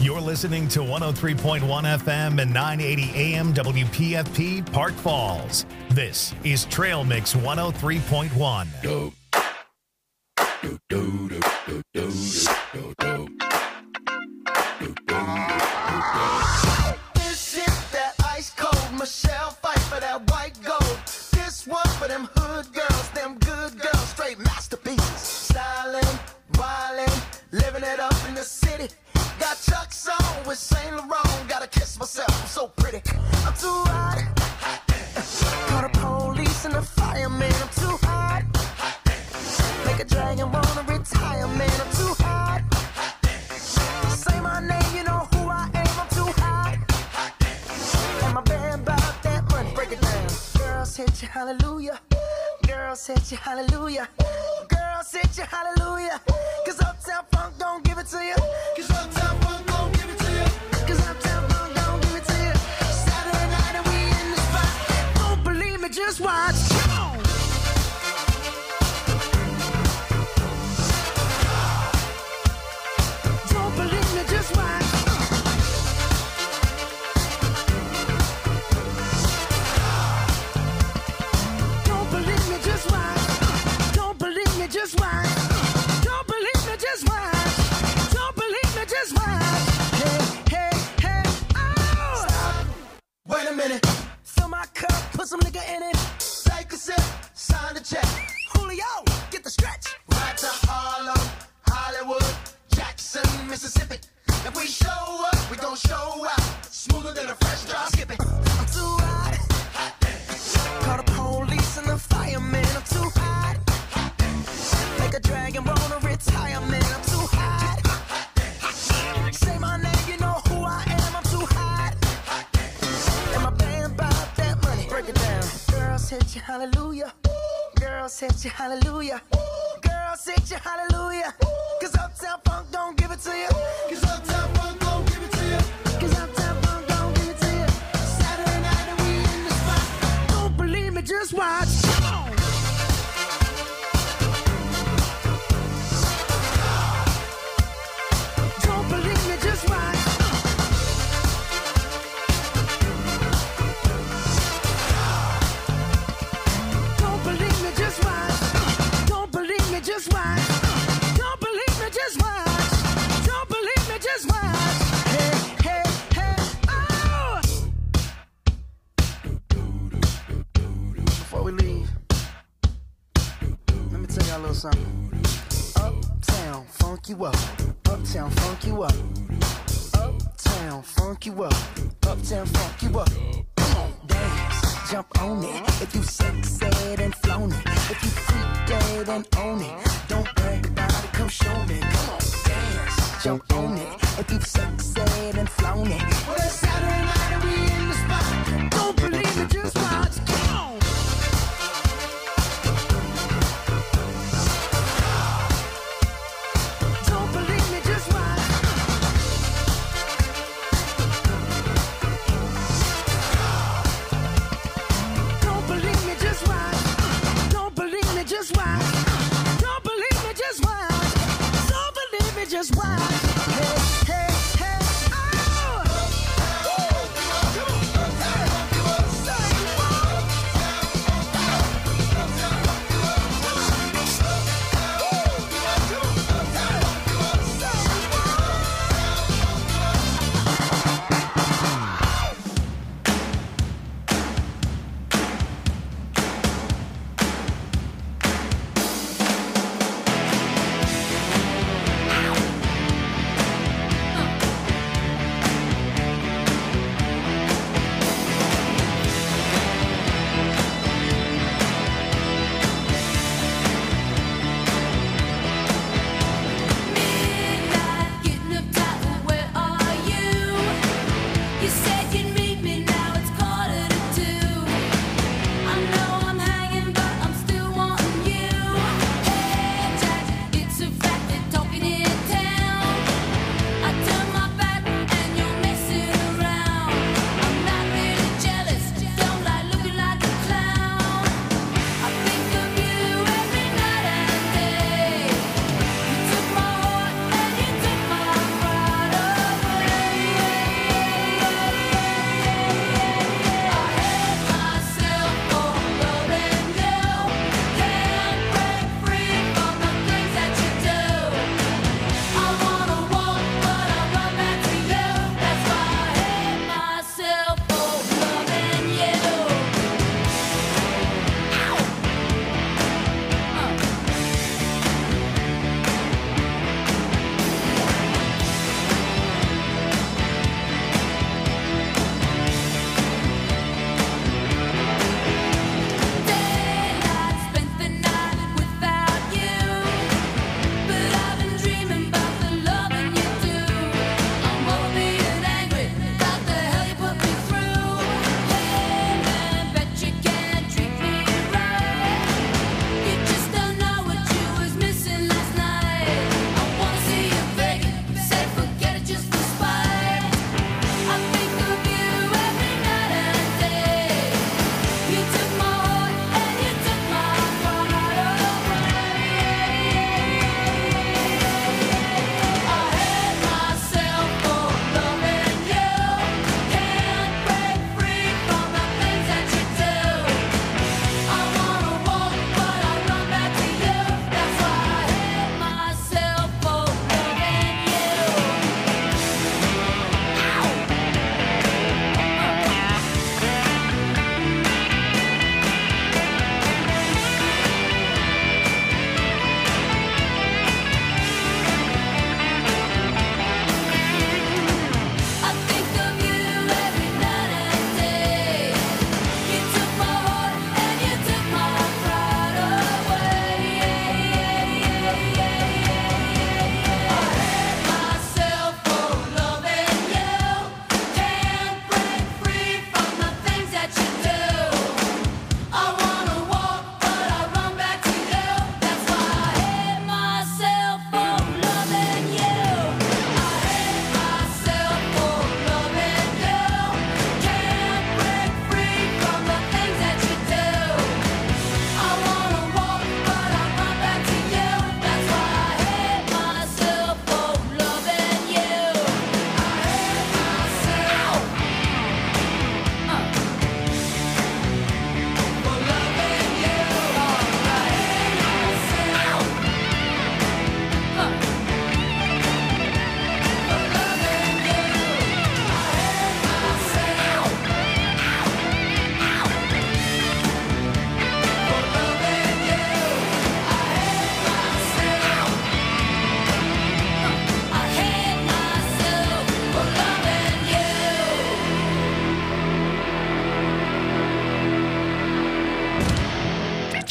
You're listening to 103.1 FM and 980 AM WPFP Park Falls. This is Trail Mix 103.1. This is that ice cold Michelle fight for that white gold. This one for them hood girls, them good girls, straight masterpieces. Styling, wildin', living it up in the city. Got Chuck's on with Saint Laurent. Gotta kiss myself, I'm so pretty. I'm too hot. Call the police and the fireman. I'm too hot. Make a dragon wanna retire, man. I'm too hot. Say my name, you know who I am. I'm too hot. And my band bought that money. Break it down. Girls hit you, hallelujah. Girls hit you, hallelujah. Girls hit you, hallelujah. Cause Uptown Funk don't give it to you. Cause Uptown Funk don't give it to you. Cause Uptown Funk don't give it to you. Saturday night and we in the spot. Don't believe me, just watch. Come on. Don't believe me, just watch. Don't believe me, just watch. Don't believe me, just watch. Don't believe me, just watch. Don't believe me, just watch. Hey, hey, hey, oh! Stop. Wait a minute. Fill my cup, put some nigga in it. Take a sip, sign the check. Julio, get the stretch. Right to Harlem, Hollywood, Jackson, Mississippi. If we show up, we gon' show out. Smoother than a fresh drop. Skip it. I'm too hot. Call the police and the fireman. I'm too hot. Make a dragon wanna retire, man. I'm too hot. Say my name, you know who I am. I'm too hot. And my band bought that money. Break it down. Girls hit you, hallelujah. Girls hit you, hallelujah. Girls hit you, hallelujah. Cause Uptown Funk don't give it to you. Cause Uptown Funk don't give it to you. Cause Uptown Funk don't give it to you. Saturday night and we in the spot. Don't believe me, just watch. Come on. Don't believe me, just watch. Don't believe me, just watch. Don't believe me, just watch. Don't believe me, just watch. Don't believe me, just watch. Hey, hey, hey, oh! Before we leave, let me tell y'all a little something. Uptown, funk you up. Uptown, funk you up. Uptown, funk you up. Uptown, funk you up. Come on, dance, jump on it. If you sexed and flown it. If you freak dead and own it. Don't brag about it, come show me. Come on, dance, jump on it. If you sexed and flown it. Well, it's Saturday night and we in the spot. Don't believe me, just watch. Come on. Don't believe me, just watch. Don't believe me, just watch. Don't believe me, just watch. Don't believe me, just watch. Don't believe me, just watch. Hey, hey, hey, oh!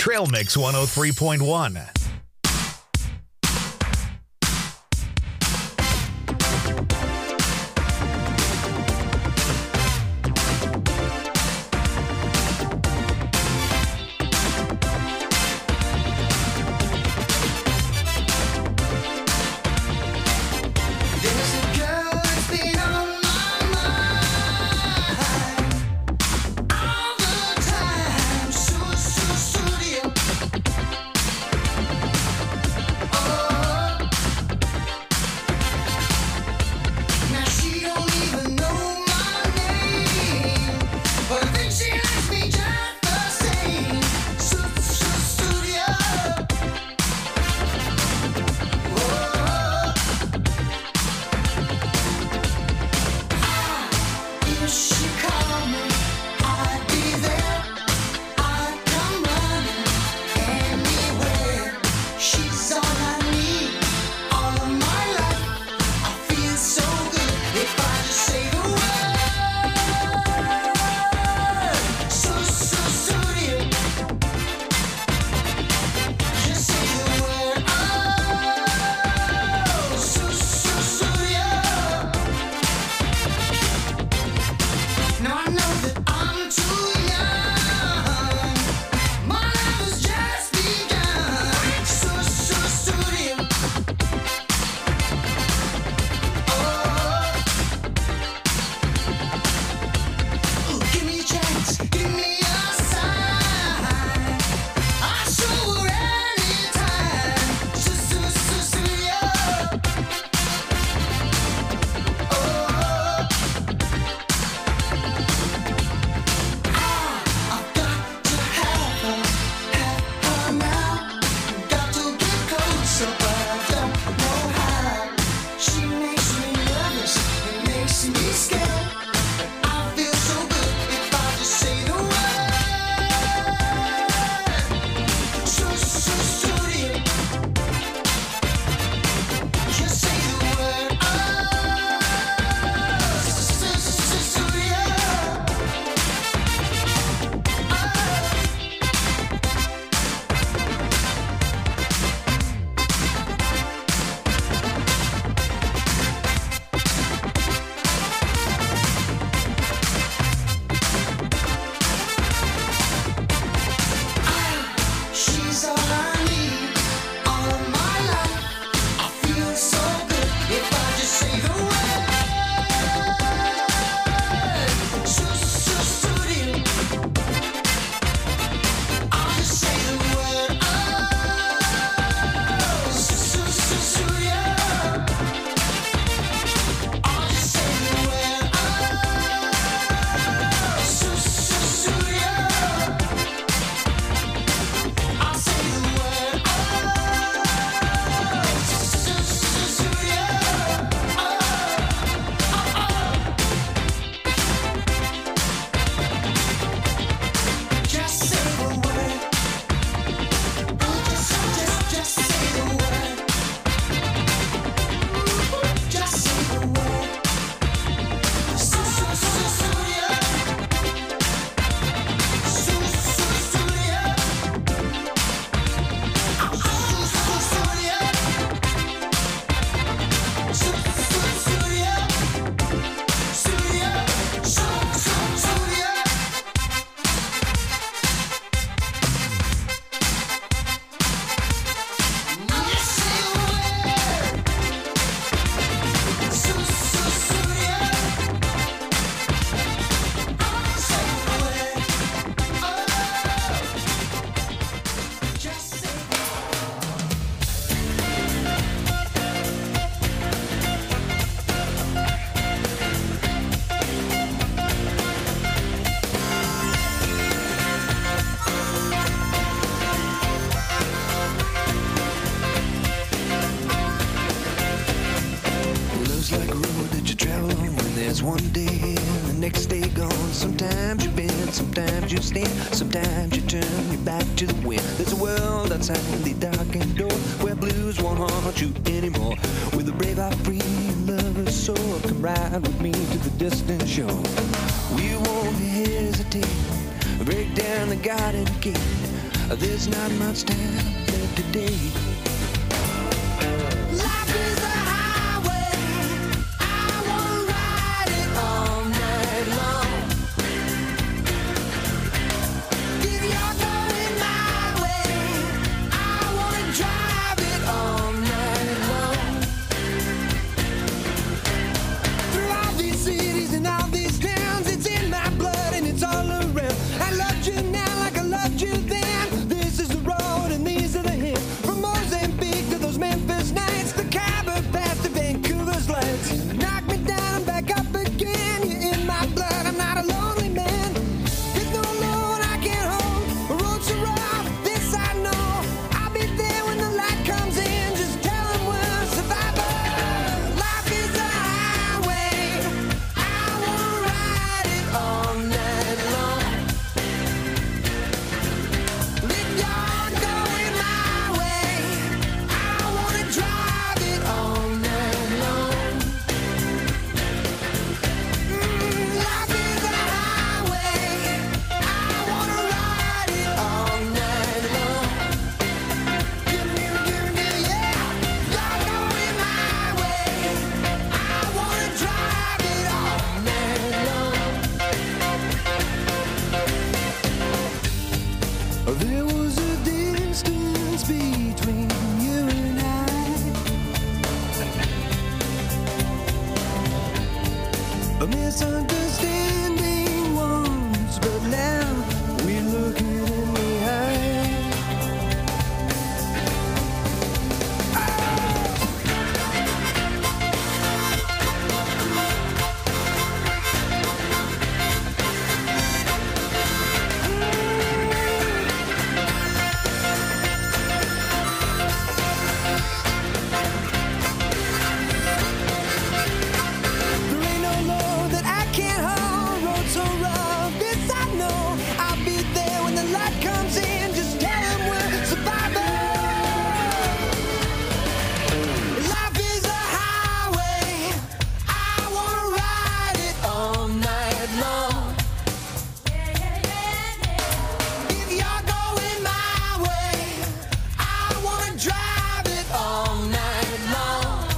Trail Mix 103.1. There's one day and the next day gone. Sometimes you bend, sometimes you stand, sometimes you turn your back to the wind. There's a world outside the darkened door where blues won't haunt you anymore. With a brave heart, free lover's soul, come ride with me to the distant shore. We won't hesitate, break down the garden gate. There's not much time left today. Life is a highway. I wanna ride it all night long. If you're going my way, I wanna drive it all night long. Through all these cities and all these towns, it's in my blood and it's all around. I loved you now like I loved you then. This is the road and these are the hills. From Mozambique to those Memphis nights, the Khyber Pass to Vancouver's lights. Knock me down and back up again. You're in my blood, I'm not a lonely man. There's no load I can't hold. The road's so rough, this I know. I'll be there when the light comes in. Just tell them we're survivors. Life is a highway. I wanna ride it all night long. If you're going my way, I wanna drive it all night long. Life is a highway. I wanna ride it all night long. Give me, yeah. You're going my way. I wanna drive it all night long. There was a distance between you and I, a misunderstanding once, but now we're looking in the eye. There ain't no load that I can't hold. Road so rough, this I know. I'll be there when the light comes in. Just tell them we're survivors. Life is a highway. I wanna ride it all night long. If you're going my way, I wanna drive it all night long.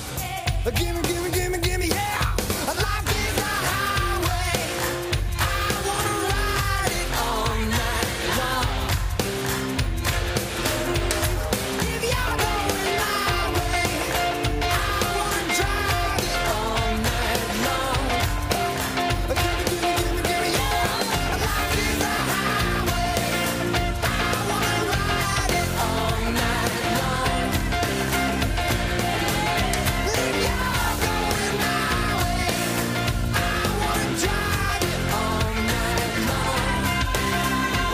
Gimme, yeah. Life is a highway. I wanna ride it all night long. If you're going my way, I wanna drive it all night long. Gimme, yeah. Life is a highway. I wanna ride it all night long. If you're going my way, I wanna drive it all night long.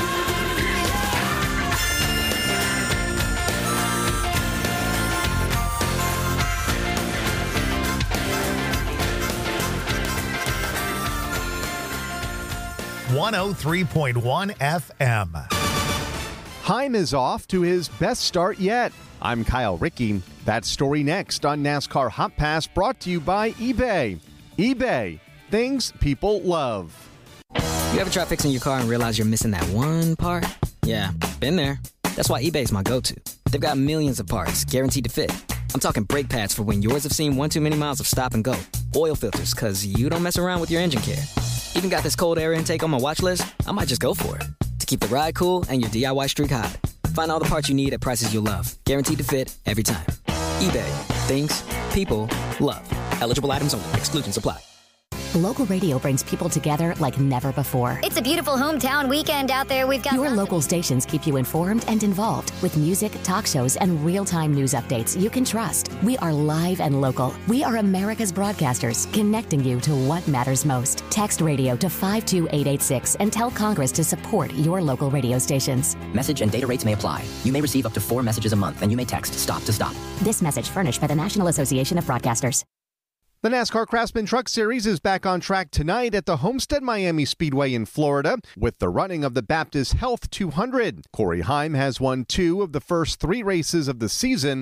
.1 FM. Heim is off to his best start yet. I'm Kyle Rickey. That story next on NASCAR Hot Pass, brought to you by eBay. eBay, things people love. You ever try fixing your car and realize you're missing that one part? Yeah, been there. That's why eBay's my go-to. They've got millions of parts, guaranteed to fit. I'm talking brake pads for when yours have seen one too many miles of stop and go. Oil filters, because you don't mess around with your engine care. Even got this cold air intake on my watch list. I might just go for it. To keep the ride cool and your DIY streak hot. Find all the parts you need at prices you'll love. Guaranteed to fit every time. eBay. Things people love. Eligible items only. Exclusions apply. Local radio brings people together like never before. It's a beautiful hometown weekend out there. We've got Your local stations keep you informed and involved with music, talk shows, and real-time news updates you can trust. We are live and local. We are America's broadcasters, connecting you to what matters most. Text radio to 52886 and tell Congress to support your local radio stations. Message and data rates may apply. You may receive up to 4 messages a month, and you may text STOP to STOP. This message furnished by the National Association of Broadcasters. The NASCAR Craftsman Truck Series is back on track tonight at the Homestead Miami Speedway in Florida with the running of the Baptist Health 200. Corey Heim has won 2 of the first 3 races of the season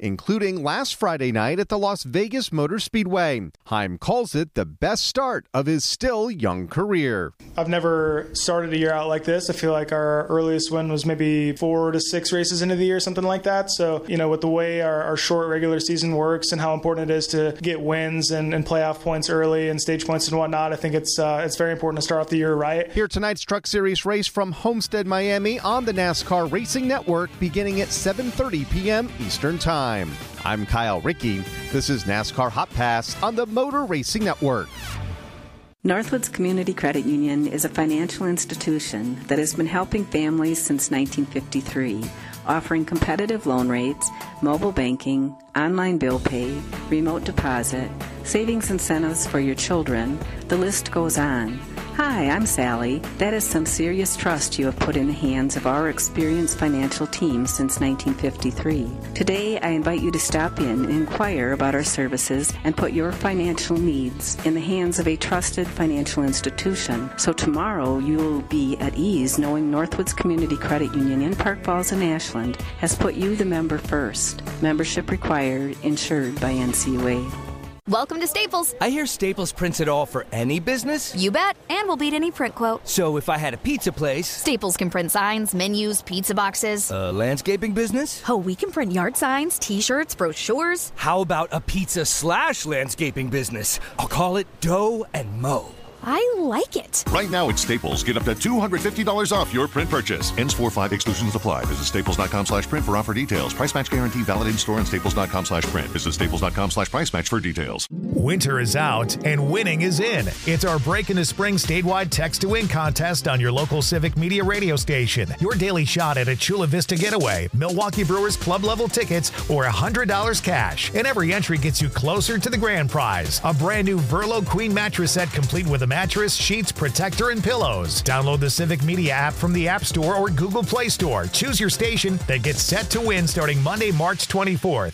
including last Friday night at the Las Vegas Motor Speedway. Heim calls it the best start of his still young career. I've never started a year out like this. I feel like our earliest win was maybe 4 to 6 races into the year, something like that. So, with the way our short regular season works and how important it is to get wins and playoff points early and stage points and whatnot, I think it's very important to start off the year right. Here tonight's Truck Series race from Homestead, Miami on the NASCAR Racing Network beginning at 7:30 p.m. Eastern Time. I'm Kyle Rickey. This is NASCAR Hot Pass on the Motor Racing Network. Northwoods Community Credit Union is a financial institution that has been helping families since 1953, offering competitive loan rates, mobile banking, online bill pay, remote deposit, savings incentives for your children. The list goes on. Hi, I'm Sally. That is some serious trust you have put in the hands of our experienced financial team since 1953. Today, I invite you to stop in and inquire about our services and put your financial needs in the hands of a trusted financial institution. So tomorrow, you will be at ease knowing Northwoods Community Credit Union in Park Falls and Ashland has put you, the member, first. Membership required, insured by NCUA. Welcome to Staples. I hear Staples prints it all for any business. You bet, and we'll beat any print quote. So if I had a pizza place... Staples can print signs, menus, pizza boxes. A landscaping business? Oh, we can print yard signs, t-shirts, brochures. How about a pizza/landscaping business? I'll call it Dough and Mo. I like it. Right now at Staples, get up to $250 off your print purchase. Ends 4/5, exclusions apply. Visit staples.com/print for offer details. Price match guarantee valid in store and staples.com/print. Visit staples.com/price match for details. Winter is out and winning is in. It's our Break into Spring statewide text to win contest on your local Civic Media radio station. Your daily shot at a Chula Vista getaway, Milwaukee Brewers club level tickets, or $100 cash. And every entry gets you closer to the grand prize. A brand new Verlo Queen mattress set complete with a mattress, sheets, protector, and pillows. Download the Civic Media app from the App Store or Google Play Store. Choose your station that gets set to win starting Monday, March 24th.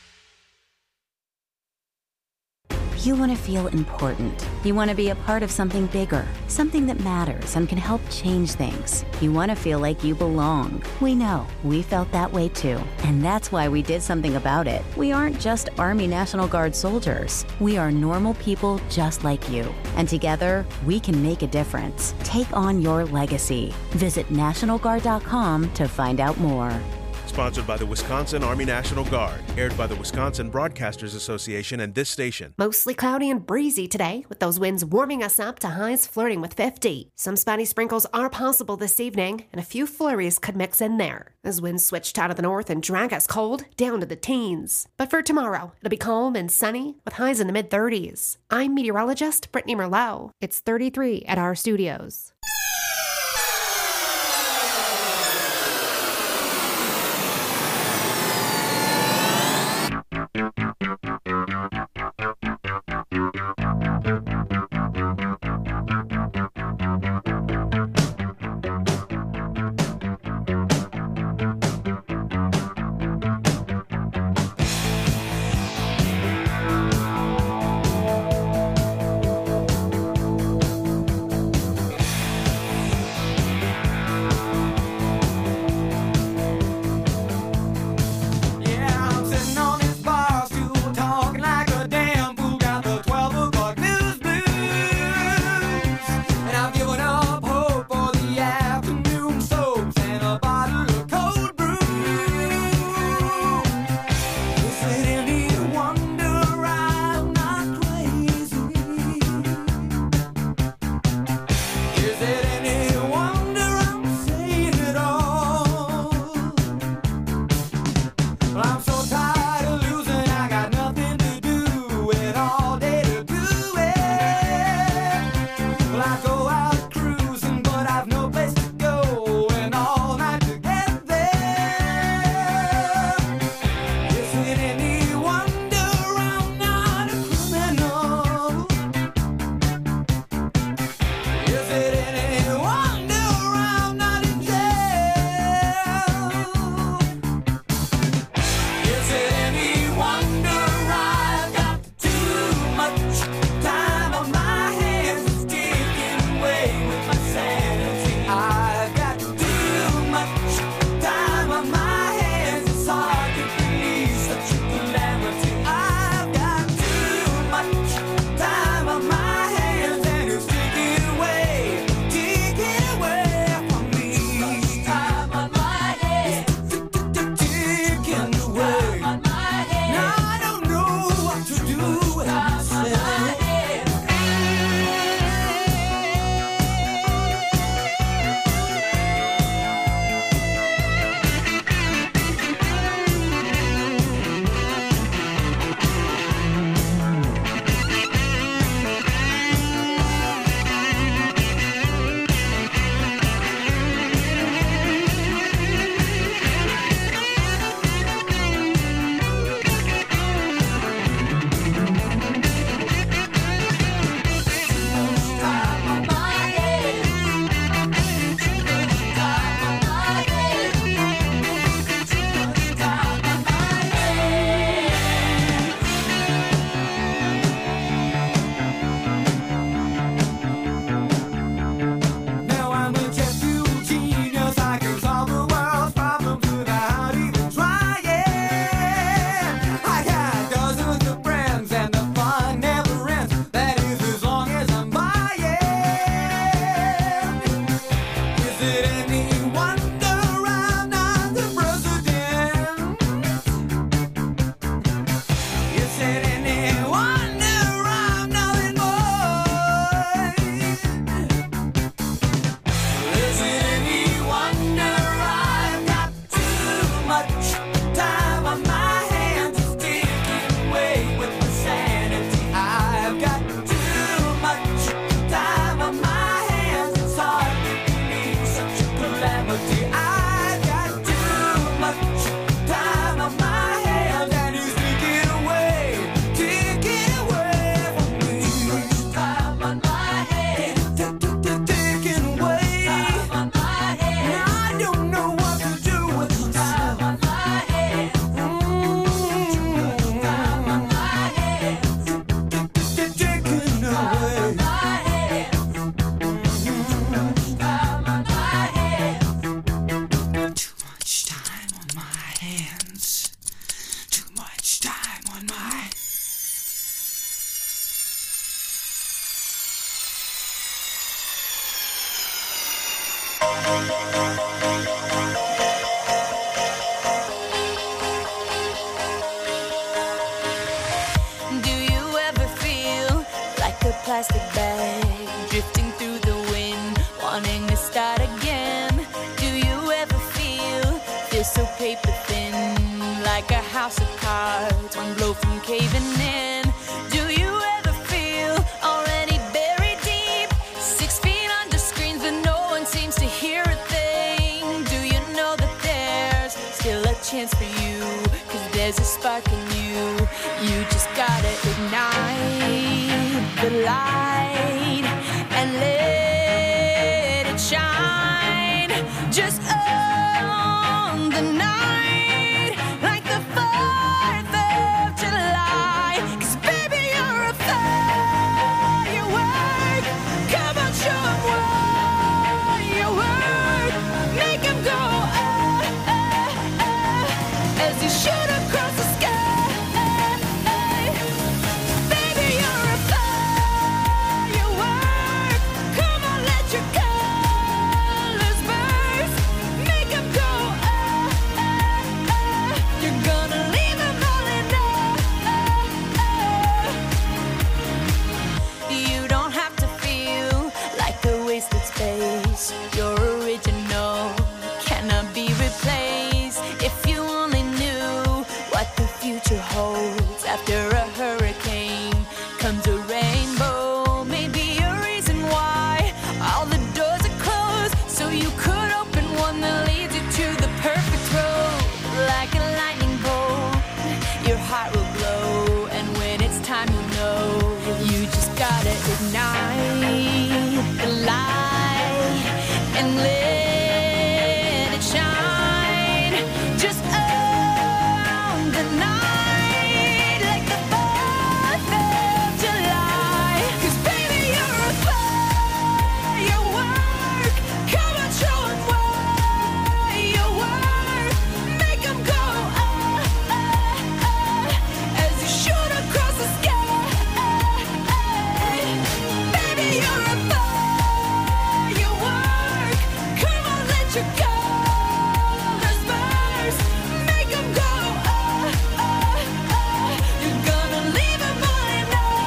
You want to feel important. You want to be a part of something bigger, something that matters and can help change things. You want to feel like you belong. We know. We felt that way too. And that's why we did something about it. We aren't just Army National Guard soldiers. We are normal people just like you. And together, we can make a difference. Take on your legacy. Visit NationalGuard.com to find out more. Sponsored by the Wisconsin Army National Guard. Aired by the Wisconsin Broadcasters Association and this station. Mostly cloudy and breezy today, with those winds warming us up to highs flirting with 50. Some spotty sprinkles are possible this evening, and a few flurries could mix in there, as winds switched out of the north and drag us cold down to the teens. But for tomorrow, it'll be calm and sunny, with highs in the mid-30s. I'm meteorologist Brittany Merlot. It's 33 at our studios. much time on my... Do you ever feel like a plastic bag drifting through the wind, wanting to start again? Do you ever feel so paper thin, like a house of cards, one blow from caving in? Do you ever feel already buried deep, 6 feet under screens, but no one seems to hear a thing? Do you know that there's still a chance for you, 'cause there's a spark in you? You just gotta ignite the light and let it shine. Just on the night, like the 4th of July. 'Cause baby, you're a firework. Come on, show 'em what you work. Make 'em go, as you shoot across the sky. Baby, you're a firework. Come on, let your colors burst. Make 'em go, you're gonna leave 'em all in You don't have to feel like a wasted space. Your original cannot be replaced. If you only knew what the future holds. After a hurricane comes a rainbow. Maybe a reason why all the doors are closed, so you could open one that leads you to the perfect road. Like a lightning bolt, your heart will glow, and when it's time, you know you just gotta ignite the light and let it shine. Just on the night, like the 4th of July. 'Cause baby, you're a firework. Come on, show 'em what you work. Make 'em go, as you shoot across the sky. Baby, you're a firework. Come on, let your colors burst. Make 'em go, you're gonna leave 'em all in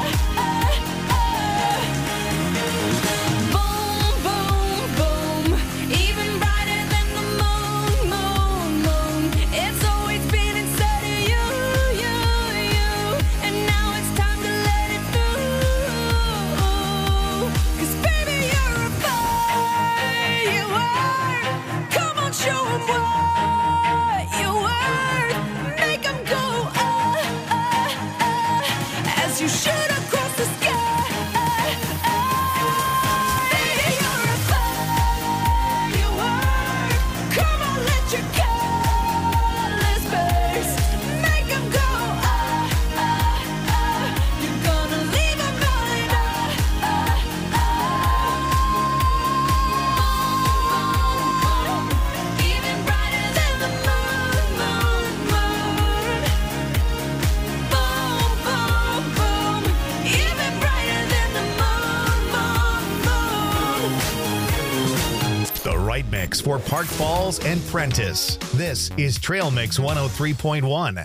Boom, boom, boom. Even brighter than the moon, moon, moon. It's always been inside of you, you, you. And now it's time to let it through. 'Cause baby, you're a firework. Come on, show 'em what you worth. Make 'em go, as you shoot across the sky. Baby, you're a firework. Come on, let your colors burst. Make 'em go, you're gonna leave 'em all in Even brighter than the moon, moon, moon. Boom, boom, boom. Even brighter than the moon, moon, moon. The right mix for Park Falls and Prentice. This is Trail Mix 103.1.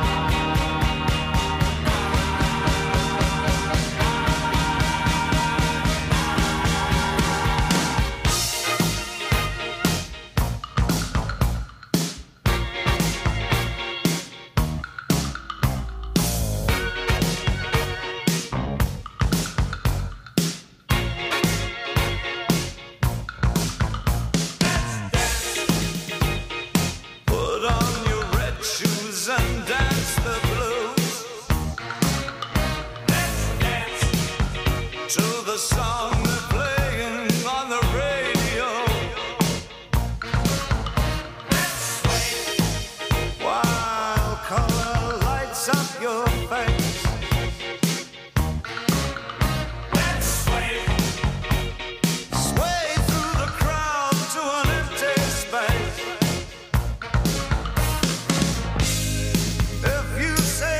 Put on your red shoes and dance the blues. Let's dance to the song they're playing on the radio. Let's sway while color lights up your face. Let's sway, sway through the crowd to an empty space. If you say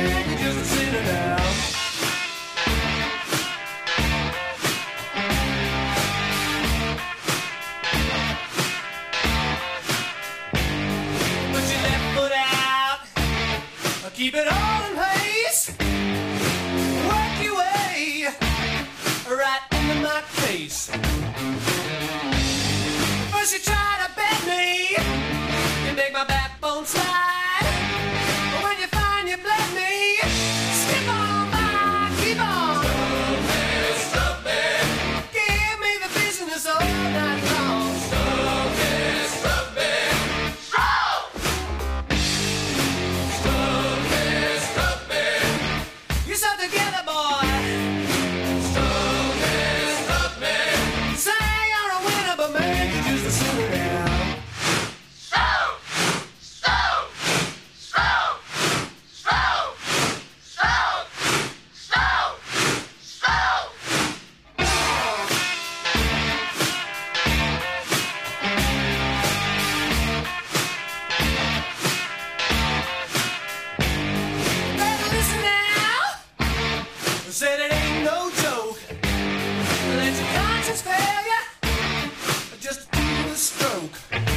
beg you just to sit it down. Put your left foot out, keep it all in place. Work your way right into my face. First you try to bend me, you make my backbone slide. But when you find you bled me, skip on by, keep on. Stop it. Give me the business all night long. Stop it, stop it. Stop! Stop it, stop it. You're so together, boy. Stop it, stop it. Say you're a winner, but make it just a sit down. Stop! Stop! Stop! Stop! Stop! Stop! Stop! Better listen now. Said it ain't no joke. Let your conscience fail you. Just do the stroke.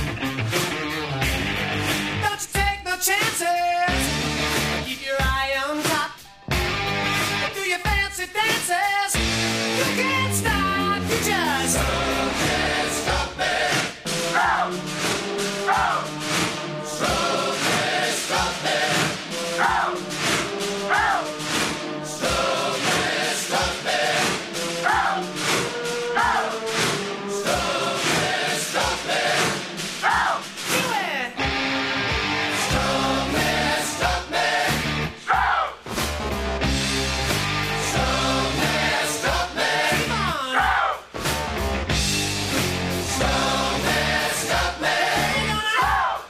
Don't you take no chances. Keep your eye on top. Do your fancy dances. You can't stop. You just stop it. Stop. Stop. Stop it. Stop it. Stop. Stop. Stop it. Stop it. Stop. Stop. Stop it. Stop it. Stop. Do it. Stop it. Stop it. Stop. Stop it. Stop it. Come on. Stop. Stop it. Stop it. Stop.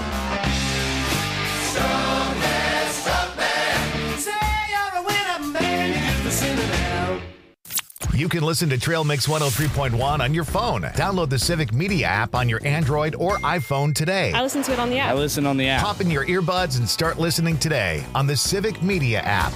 Stop it. Stop it. Say you're a winner, man. You just sit down. You can listen to Trail Mix 103.1 on your phone. Download the Civic Media app on your Android or iPhone today. I listen to it on the app. I listen on the app. Pop in your earbuds and start listening today on the Civic Media app.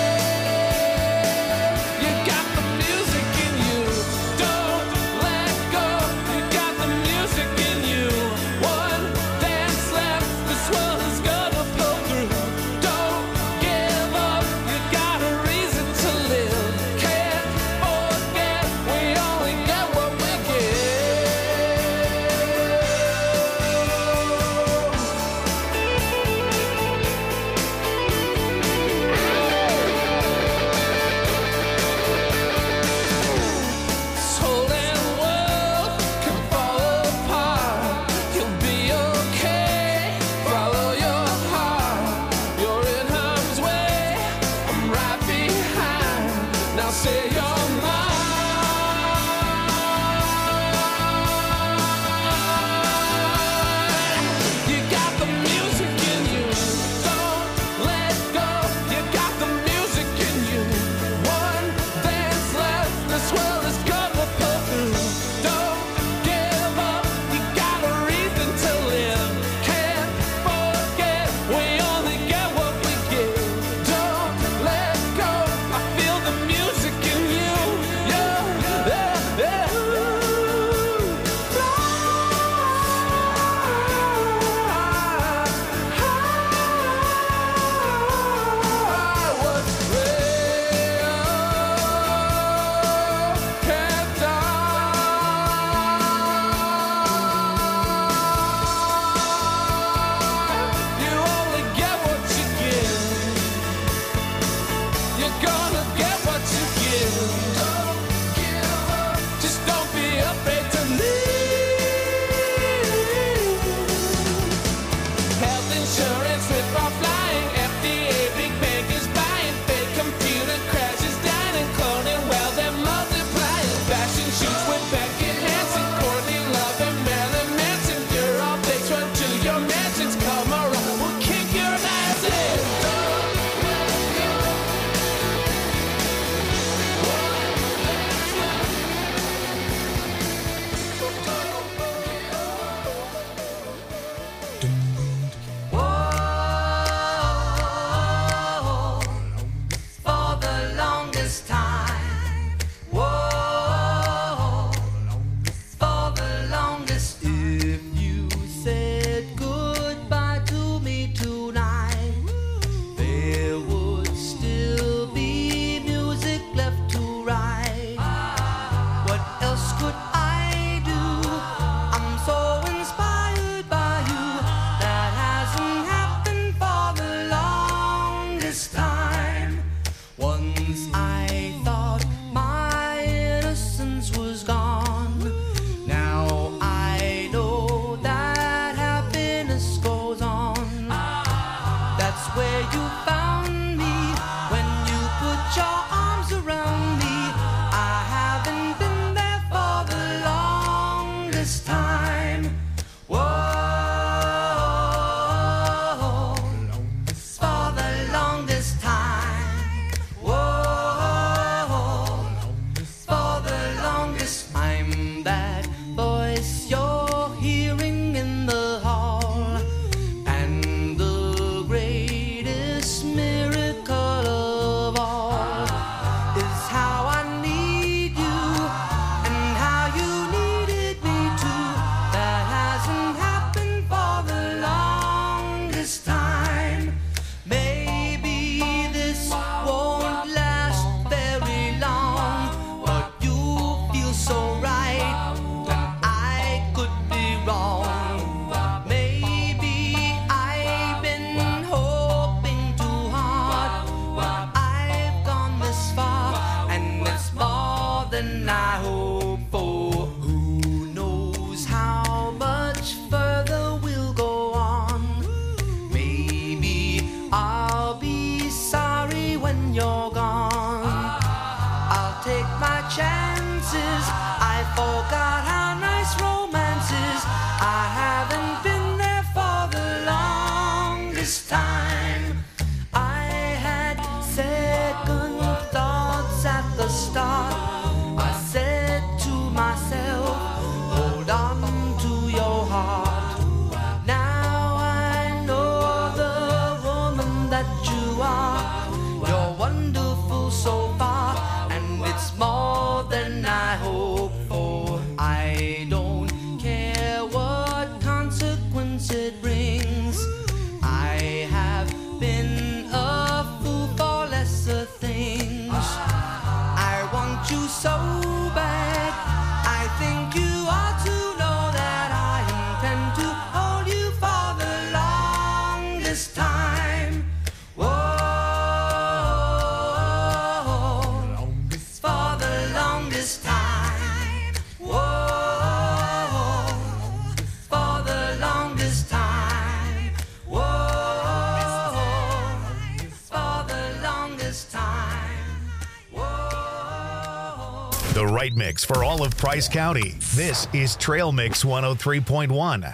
Let go. right mix for all of Price County. This is Trail Mix 103.1.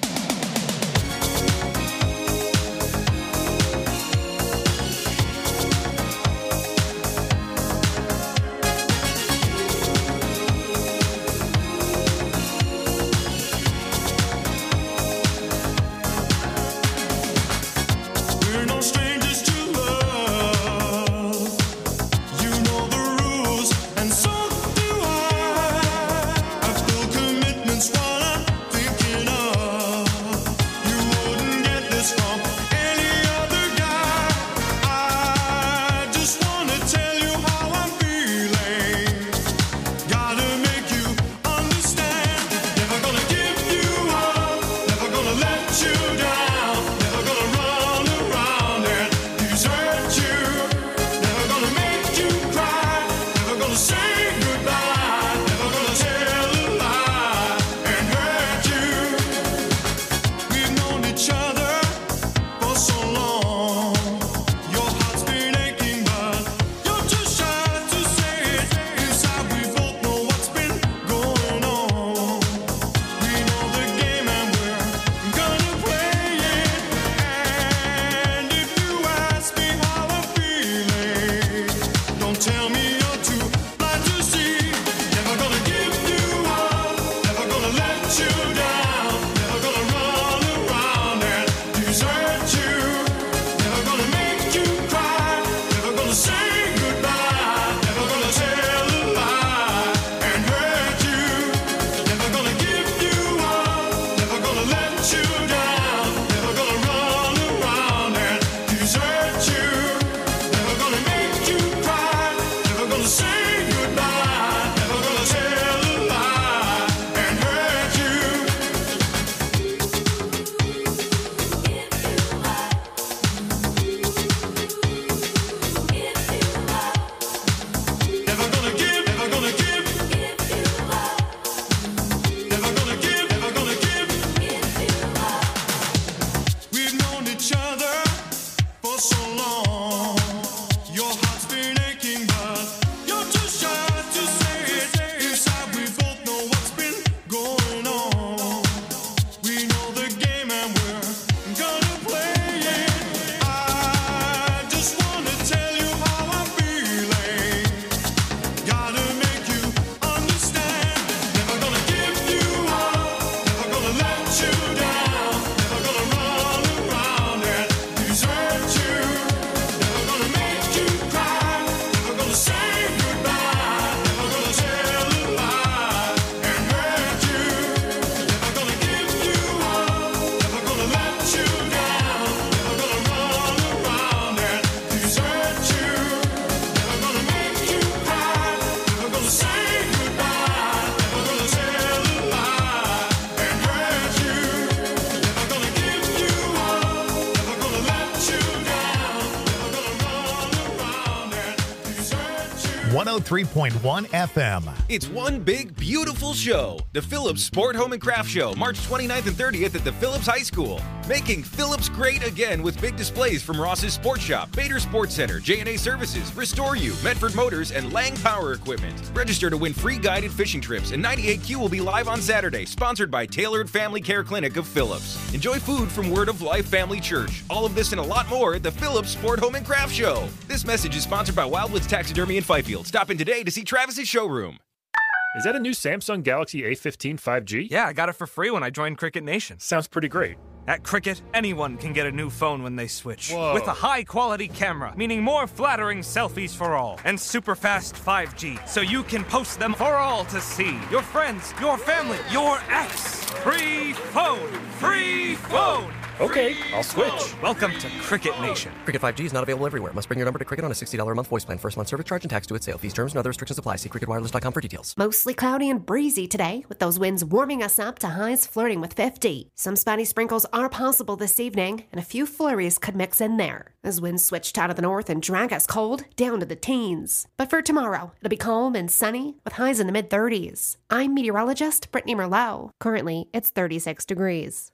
.1 FM. It's one big, beautiful show. The Phillips Sport Home and Craft Show, March 29th and 30th at the Phillips High School. Making Phillips great again with big displays from Ross's Sports Shop, Bader Sports Center, J&A Services, Restore You, Medford Motors, and Lang Power Equipment. Register to win free guided fishing trips, and 98Q will be live on Saturday, sponsored by Tailored Family Care Clinic of Phillips. Enjoy food from Word of Life Family Church. All of this and a lot more at the Phillips Sport Home and Craft Show. This message is sponsored by Wildwoods Taxidermy in Fifield. Stop in today to see Travis's showroom. Is that a new Samsung Galaxy A15 5G? Yeah, I got it for free when I joined Cricket Nation. Sounds pretty great. At Cricket, anyone can get a new phone when they switch. Whoa. With a high-quality camera, meaning more flattering selfies for all. And super fast 5G, so you can post them for all to see. Your friends, your family, your ex. Free phone! Free phone! Okay, I'll switch. Welcome to Cricket Nation. Cricket 5G is not available everywhere. Must bring your number to Cricket on a $60 a month voice plan. First month service charge and tax due at sale. These terms and other restrictions apply. See cricketwireless.com for details. Mostly cloudy and breezy today, with those winds warming us up to highs flirting with 50. Some spotty sprinkles are possible this evening, and a few flurries could mix in there, as winds switched out of the north and drag us cold down to the teens. But for tomorrow, it'll be calm and sunny, with highs in the mid-30s. I'm meteorologist Brittany Merlot. Currently, it's 36 degrees.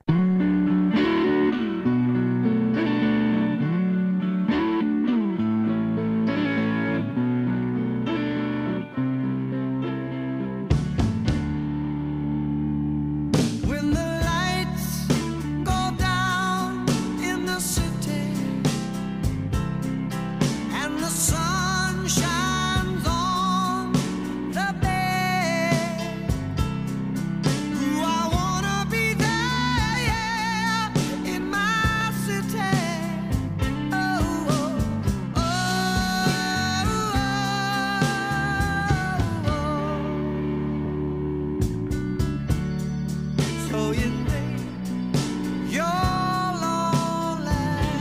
So you think you're lonely.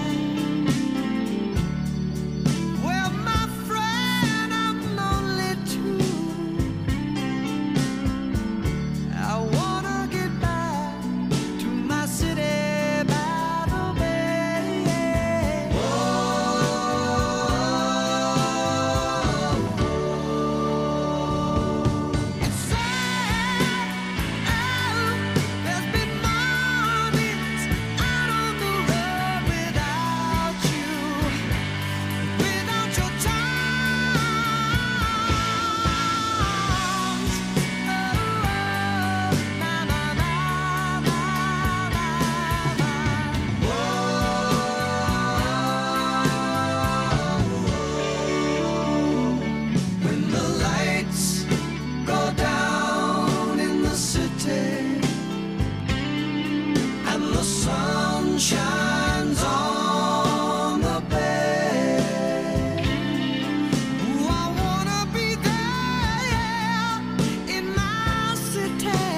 Well, my friend, I'm lonely too. I wanna get back to my city by the bay. It's sad. There's been mornings out on the road without you, without your charms. Oh, na na na na na When the lights go down in the city and the sun shines on the bay, ooh, I wanna be there in my city.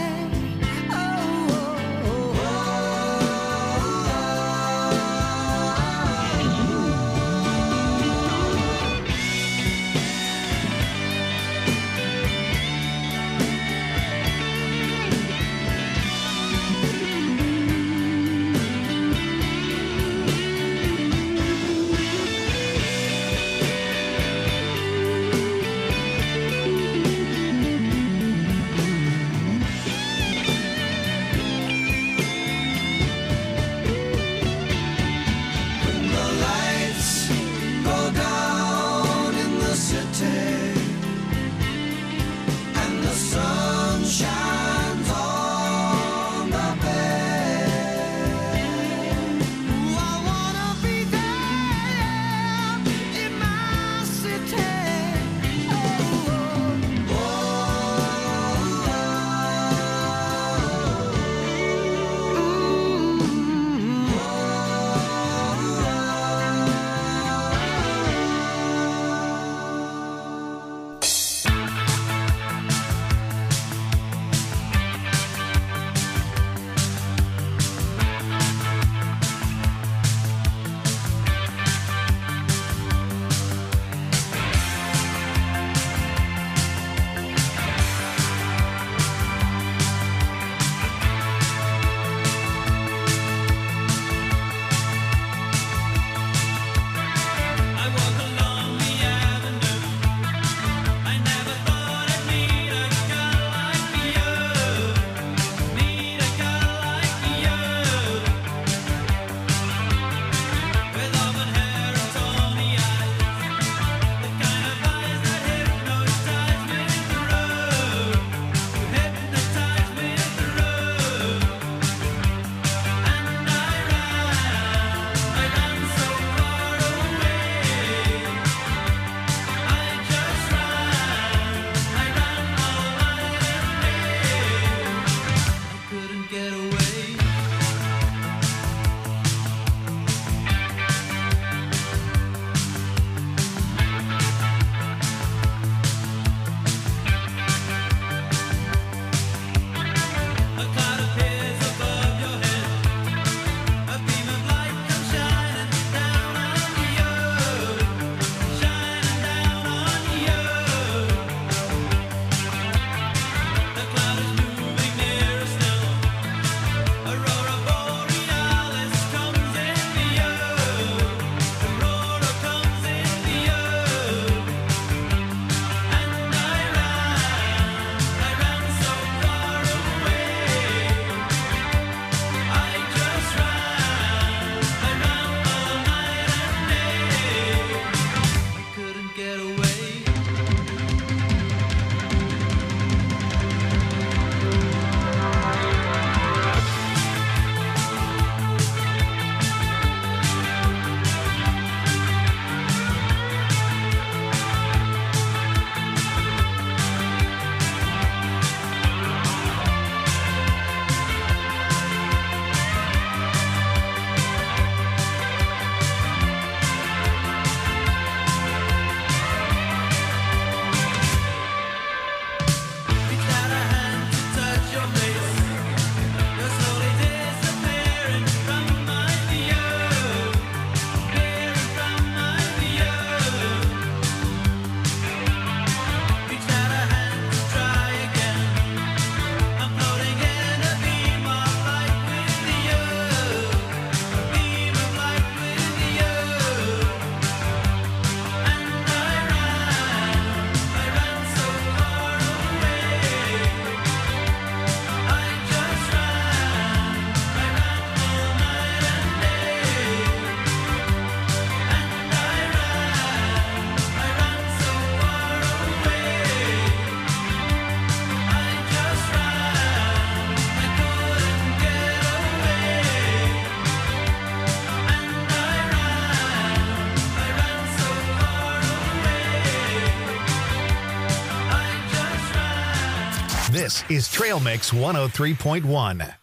This is Trail Mix 103.1.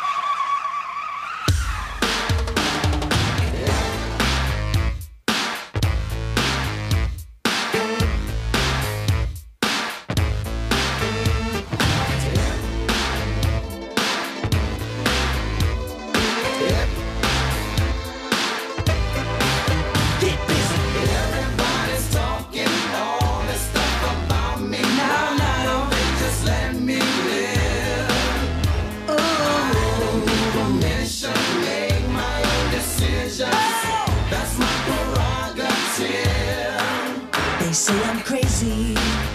They say I'm crazy,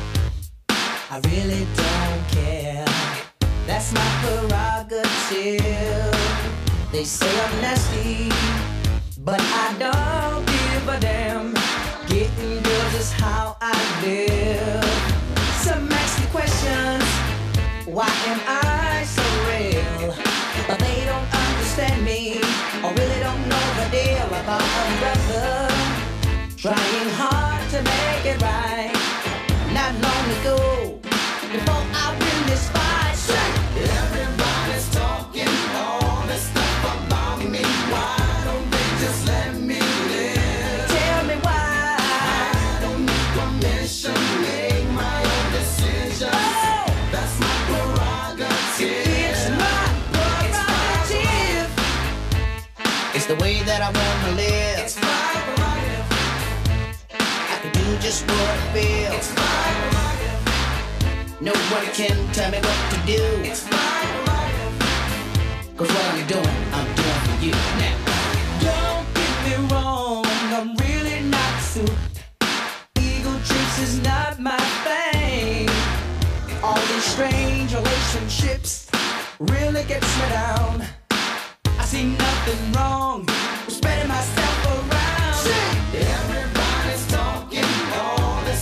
I really don't care. That's my prerogative. They say I'm nasty, but I don't give a damn. Getting girls is how I live. Some ask me questions, why am I so real? But they don't understand me, or really don't know the deal about a brother trying hard to make it right. Not long ago, before I win this fight, everybody's talking all this stuff about me. Why don't they just let me live? Tell me why. I don't need permission, make my own decisions. Oh, that's my prerogative. It's my prerogative. It's the way that I wanna live. It's my prerogative. I can do just what I feel. It's my prerogative. No one can tell me what to do. It's my prerogative. 'Cause what I'm doing for you now. Don't get me wrong, I'm really not suit. Ego trips is not my thing. All these strange relationships really gets me down. I see nothing wrong with spreading myself around.